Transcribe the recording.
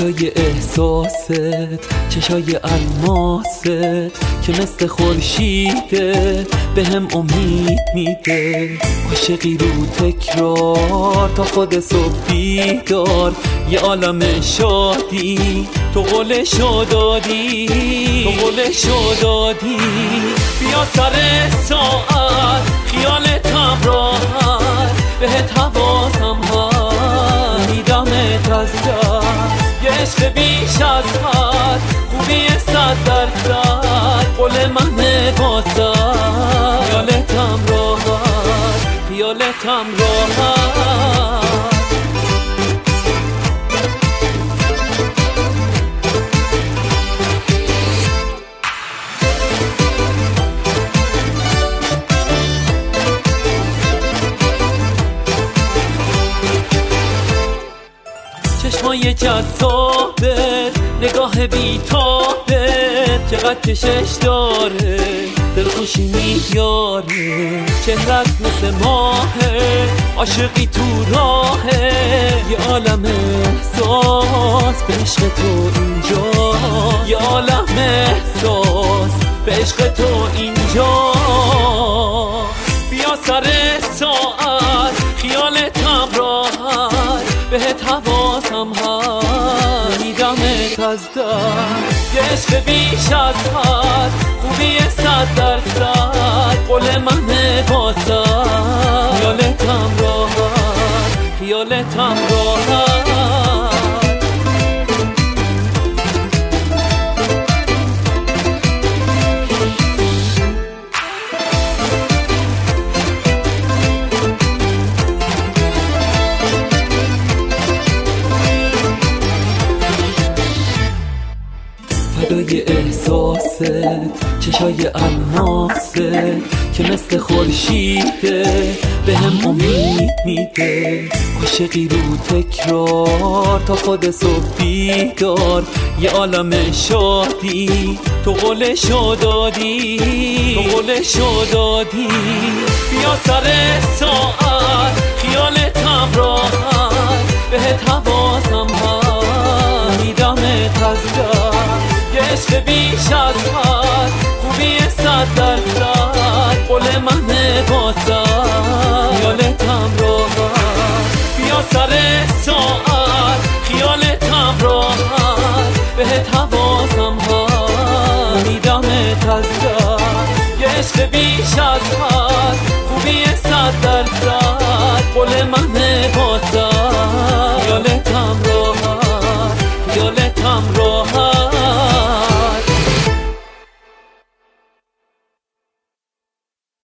فدای احساست، چشای الماست که مثل خورشیده به هم امید میده. عاشقی رو تکرار تا خود صبح بیدار، یه عالم شادی تو قولشو دادی، تو قولشو دادی. بیا سر ساعت خیالتم راحت، بهت حواسم هست میدمت از دست. یه عشق بیش از حد، خوبی 100%، قول منه واسد. خیالتم راحت، خیالتم راحت. چشمای جذابت، نگاه بیتابت، چقدر کشش داره، دلخوشی میاره. چهرت مثل ماهه، عاشقی تو راهه. یه عالم احساس به عشق تو اینجا، یه عالم احساس به عشق تو اینجا. بیا سر ساعت خیالتم راحت، بهت حواسم هست میدمت از دست. یه عشق بیش از حد، خوبی 100%، قول منه واسد. خیالتم راحت، خیالتم راحت. فدای احساست، چشای الماست که مثل خورشیده به هم امید میده. عاشقی رو تکرار تا خود صبح بیدار، یه عالم شادی تو قولشو دادی، تو قولشو دادی. بیا سر ساعت خیالتم راحت، بهت حواسم هست میدمت از دست. یه عشق بیش از حد، خوبی 100%، قول منه واسد. خیالتم راحت، بیا سر ساعت خیالتم راحت، بهت حواسم هست میدمت از دست. یه عشق بیش از حد، خوبی 100%، قول منه واسد.